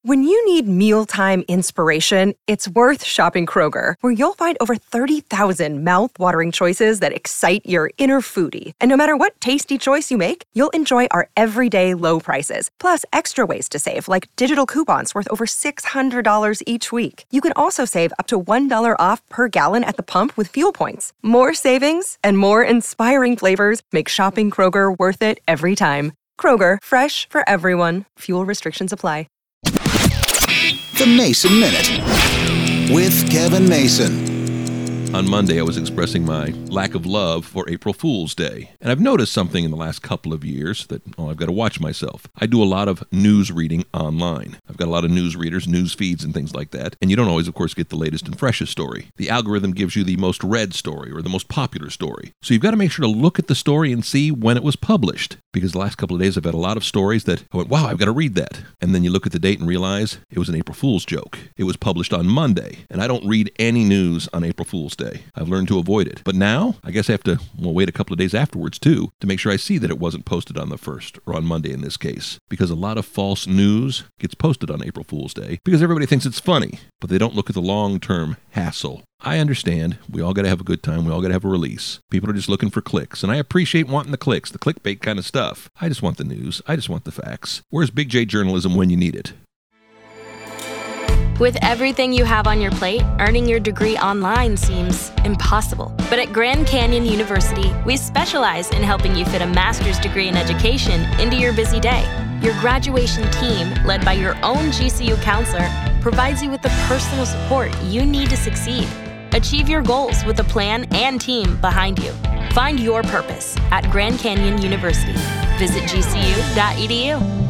When you need mealtime inspiration, it's worth shopping Kroger, where you'll find over 30,000 mouth-watering choices that excite your inner foodie. And no matter what tasty choice you make, you'll enjoy our everyday low prices, plus extra ways to save, like digital coupons worth over $600 each week. You can also save up to $1 off per gallon at the pump with fuel points. More savings and more inspiring flavors make shopping Kroger worth it every time. Kroger, fresh for everyone. Fuel restrictions apply. The Mason Minute with Kevin Mason. On Monday, I was expressing my lack of love for April Fool's Day. And I've noticed something in the last couple of years that, I've got to watch myself. I do a lot of news reading online. I've got a lot of news readers, news feeds, and things like that. And you don't always, of course, get the latest and freshest story. The algorithm gives you the most read story or the most popular story. So you've got to make sure to look at the story and see when it was published. Because the last couple of days, I've had a lot of stories that I went, wow, I've got to read that. And then you look at the date and realize it was an April Fool's joke. It was published on Monday. And I don't read any news on April Fool's Day. I've learned to avoid it. But now, I guess I have to wait a couple of days afterwards, too, to make sure I see that it wasn't posted on the 1st, or on Monday in this case. Because a lot of false news gets posted on April Fool's Day because everybody thinks it's funny, but they don't look at the long-term hassle. I understand. We all got to have a good time. We all got to have a release. People are just looking for clicks, and I appreciate wanting the clicks, the clickbait kind of stuff. I just want the news. I just want the facts. Where's Big J journalism when you need it? With everything you have on your plate, earning your degree online seems impossible. But at Grand Canyon University, we specialize in helping you fit a master's degree in education into your busy day. Your graduation team, led by your own GCU counselor, provides you with the personal support you need to succeed. Achieve your goals with a plan and team behind you. Find your purpose at Grand Canyon University. Visit gcu.edu.